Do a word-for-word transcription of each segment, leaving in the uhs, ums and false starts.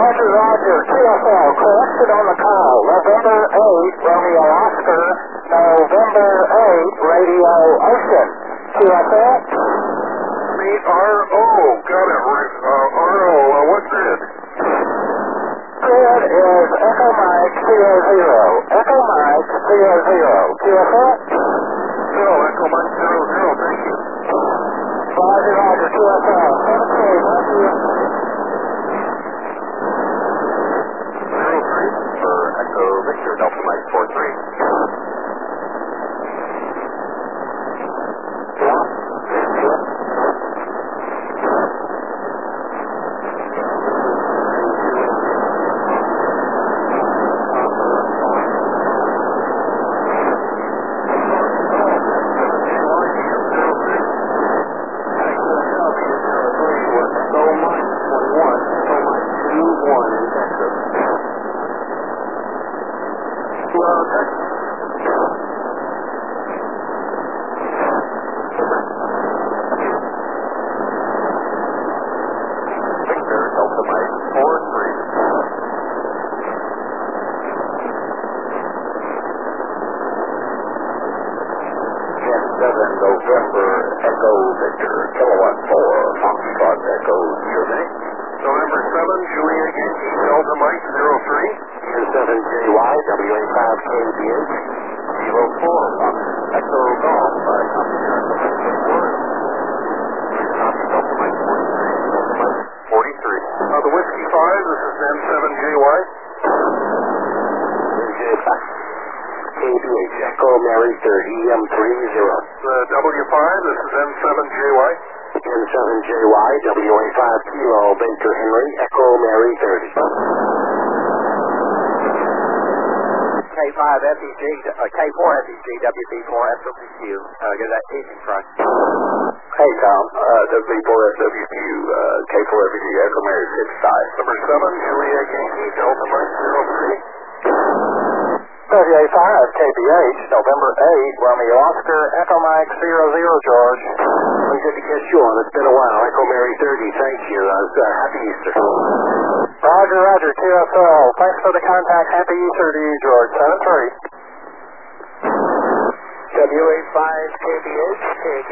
Roger, Roger, T F L, correction on the call. November eighth, Romeo Oscar, November eighth, Radio Ocean. T F L? R O, got it, uh, R O, uh, what grid? Grid is Echo Mike zero zero, Echo Mike zero zero. T F L? Zero, Echo Mike zero zero, thank you. Roger, Roger, T F L. Okay, thank you. Zero three for Echo Victor, Delta Mike four three. November Echo Victor, Kilowatt four, Foxtrot Echo, your name? November seven, Juliet Yankee, Delta Mike zero three. N seven J Y, W A five K B H, zero four, Fox Echo Golf, by copy Delta Mike four. Copy Delta Mike forty-three, Delta Mike forty-three. Uh, the Whiskey five, this is N seven J Y. N J five. K B H, Echo Mary thirty, M three zero. The W five, this is N seven J Y. N seven J Y, W A five Kilo, Baker Henry, Echo Mary thirty. K five F E G, uh, K four F E G, W B four F W Q. Uh, get that evening truck. Hey Tom, uh, W B four F W Q, uh, K four F E G, Echo Mary six five. Number seven, Juliet Yankee, Delta Mike zero three. W A five K B H, November eighth, Romeo Oscar, Echo Mike zero zero, George. Really good to catch you on. It's been a while. Echo Mary thirty, thank you. Uh, uh, happy Easter. Roger, Roger, T F L. Thanks for the contact. Happy Easter to you, George. seven three. W A five K B H, K B H.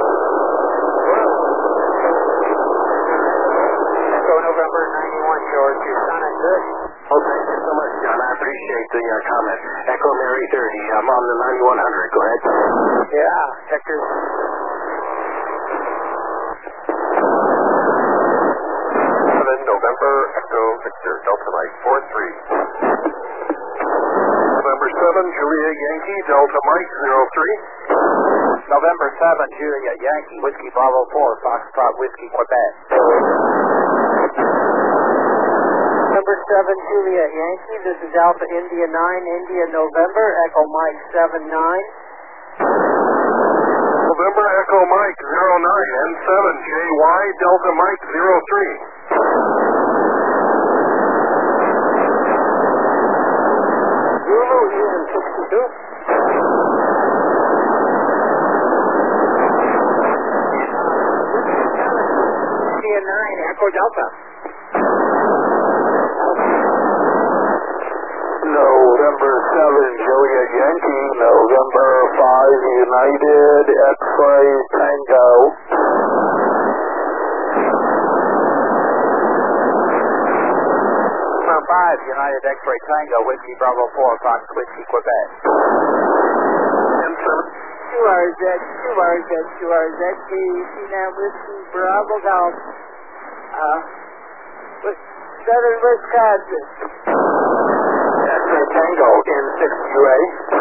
Echo November ninety-one, George. You're sounding good. Oh, thank you so much, John. I appreciate the uh, comment. Echo Mary thirty. I'm on the ninety-one hundred. Go ahead. Yeah, Hector. seven November Echo Victor Delta Mike four three. November seven Juliet Yankee Delta Mike zero three. November seven Juliet Yankee Whiskey Bravo four Foxtrot Whiskey Quebec. November seven Juliet Yankee, this is Alpha India nine India November Echo Mike seven nine. November Echo Mike zero nine N seven J Y Delta Mike zero three. Zulu E N sixty-two. India nine Echo Delta. November seven, Juliet Yankee, November five, United X-Ray Tango. Number five, United X-Ray Tango, Whiskey Bravo four, Fox Whiskey Quebec. two R Z, two R Z, two R Z, K C nine Whiskey Bravo Golf. Uh, Southern Wisconsin. X-Ray Tango, N six U A.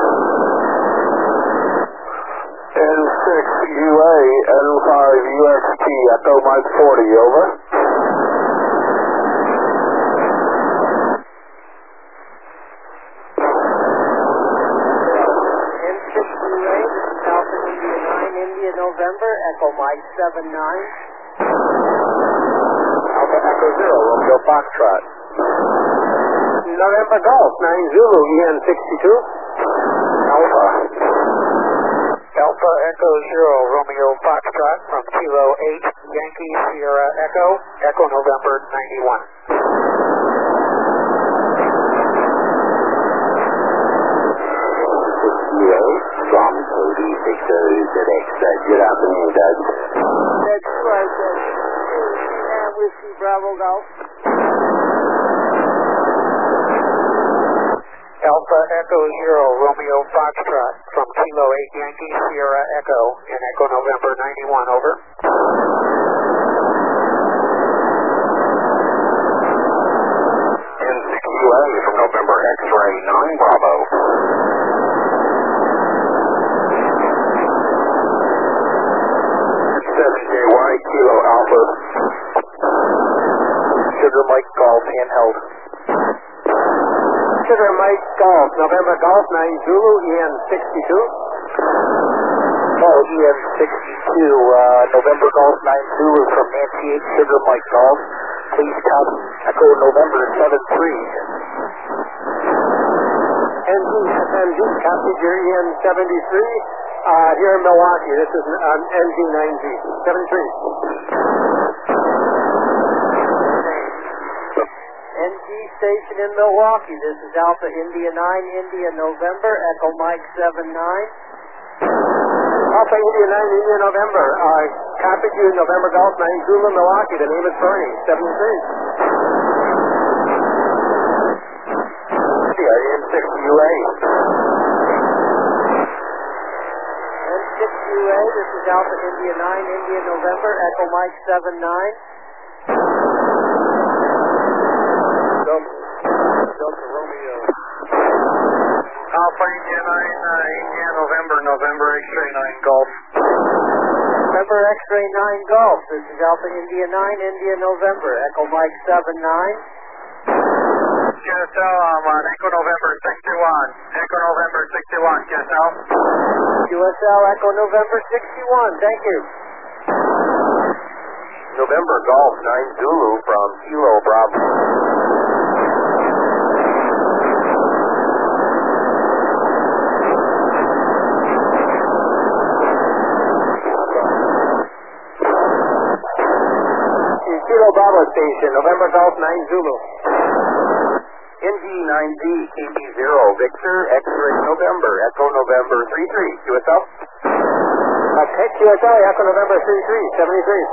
N six U A, N five U X T, Echo Mike forty, over. N six U A, this is Alpha India nine, India November, Echo Mike seven nine. Alpha Echo zero, Romeo Foxtrot. November Golf, nine Zulu, E N sixty-two. Alpha. Alpha Echo zero, Romeo Foxtrot from Kilo eight, Yankee Sierra Echo, Echo November ninety-one. U A from K D six zero Z X. Uh, good afternoon, Doug. Z two R Z two, Cedar Whiskey Bravo Golf. Alpha Echo Zero Romeo Foxtrot from Kilo eight Yankee Sierra Echo in Echo November ninety-one, over. N six U A from November X-Ray nine Bravo. seven J Y Kilo Alpha. Sugar Mike Golf handheld. Sugar Mike Golf, November Golf nine Zulu, E N sixty-two. Oh, E N sixty-two, uh, November Golf nine Zulu from Nancy eight Sugar Mike Golf. Please copy Echo November seven three. N G S M G, copied your E N seventy-three, uh, here in Milwaukee. This is um, N G nine G, seventy-three. N G station in Milwaukee. This is Alpha India nine, India November, Echo Mike seven nine. Alpha India nine, India November. Uh, copied you November Golf nine Zulu, Milwaukee. The name is Bernie, seventy-three. Yeah, N six U A. N six U A, this is Alpha India nine, India November, Echo Mike seven nine. Delta Romeo. Alpha India nine, uh, India November, November X-Ray nine Golf. November X-Ray nine Golf, this is Alpha India nine, India November, Echo Mike seven nine. Q S L, I'm on Echo November sixty-one. Echo November sixty-one, Q S L. Q S L Echo November sixty-one, thank you. November Golf nine Zulu from Kilo Bravo. Kilo Bravo Station, November Golf nine Zulu. N G nine Z K B zero Victor X-Ray November Echo November three three, Q S L. Okay, Q S L Echo November three three, seventy-three.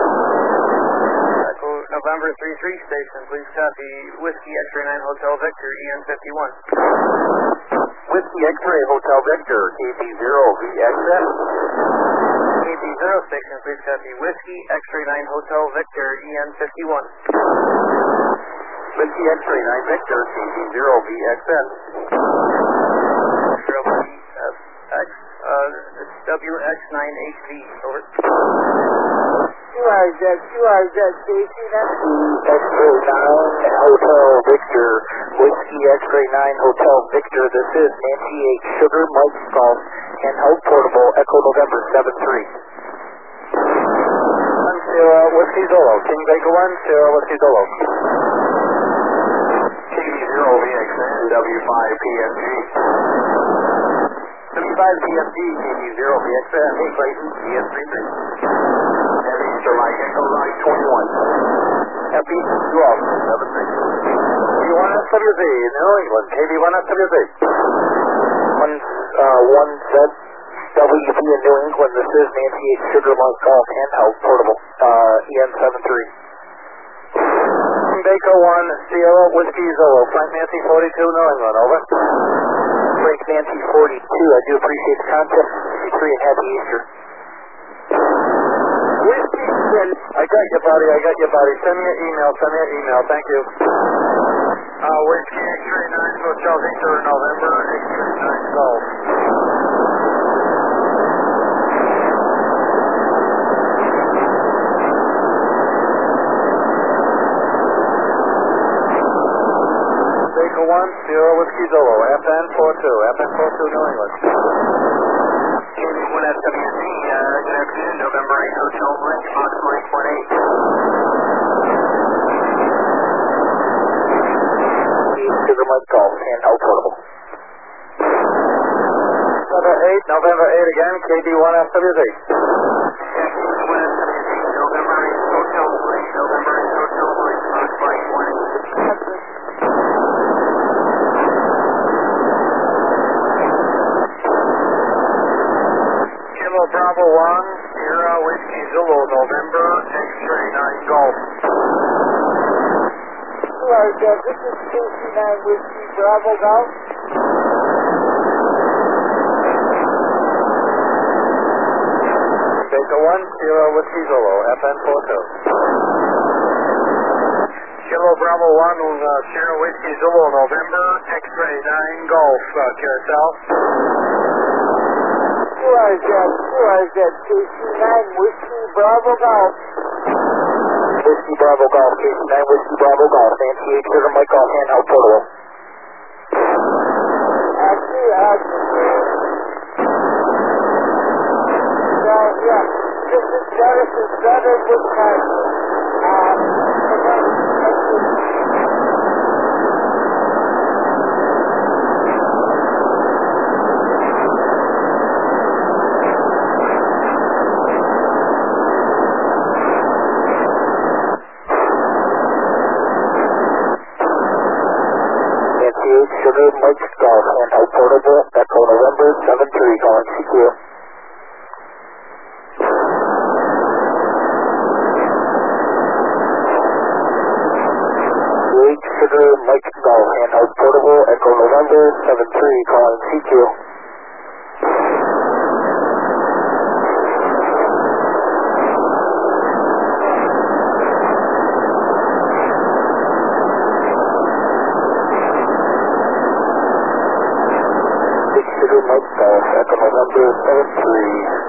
Echo November three three station, please copy Whiskey X-Ray nine Hotel Victor, E N fifty-one. Whiskey X-Ray Hotel Victor, K B zero V X N. K B zero station, please copy Whiskey X-Ray nine Hotel Victor, E N fifty-one. Whiskey X-Ray nine Victor, K B zero V X N. Uh, W X nine H V, over. Q R Z, Q R Z station, that's X-Ray nine Hotel Victor, Whiskey X-Ray nine Hotel Victor. This is Nancy eight Sugar Mike Golf and Hope Portable Echo November seven three. One Sierra Whiskey Zolo, King Baker one Sierra Whiskey Zolo. K B zero V X N W five P M G. W five P M G K B zero V X N Hey Clayton V S three three. And Easter Mike Echo Light twenty-one. F E twelve seven three. K B one S W Z New England K B one S W Z. One uh one Z W Z in New England. This is Nancy eight Sugar Mike Golf handheld portable uh E N seven three. Baker one Sierra Whiskey Zolo Frank Nancy forty-two New England, over. Frank Nancy forty-two, I do appreciate the contact. fifty-three and happy Easter. Whiskey, I got you, buddy. I got you, buddy. Send me an email. Send me an email. Thank you. Uh, Whiskey X-Ray nine Hotel Victor November X-Ray nine Golf. Baker one Sierra Whiskey Zolo F N forty-two F N forty-two New England. K B one S W Z, uh, good afternoon, November eight Hotel Mike, Fox Mike one eight. Sugar Mike Golf, handheld portable. November eight, November eight again, K B one S W Z. K B one S W Z, November eight Hotel Mike, November eight Hotel Mike, Fox Mike one eight. R Z, this is K C nine Whiskey Bravo Golf. Delta one, Sierra Whiskey Zulu, F N Photo. Kilo Bravo one, uh, Sierra Whiskey Zulu, November, X-ray nine Golf, uh, Carousel. Q R Z, Q R Z, K C nine Whiskey Bravo Golf. Whiskey Bravo Golf, K C nine Whiskey Bravo Golf, Nancy H. Sugar Mike Golf, handheld portable. Actually, uh, so, yeah, this is Dennis' brother, Wisconsin. Um, and then, thank you. Nancy H. Sugar Mike Golf, handheld portable, Echo November, seven three, calling C Q. Sugar Mike Golf, handheld portable, Echo November, seven three, calling C Q. Sugar Mike Golf, Echo November, seven three.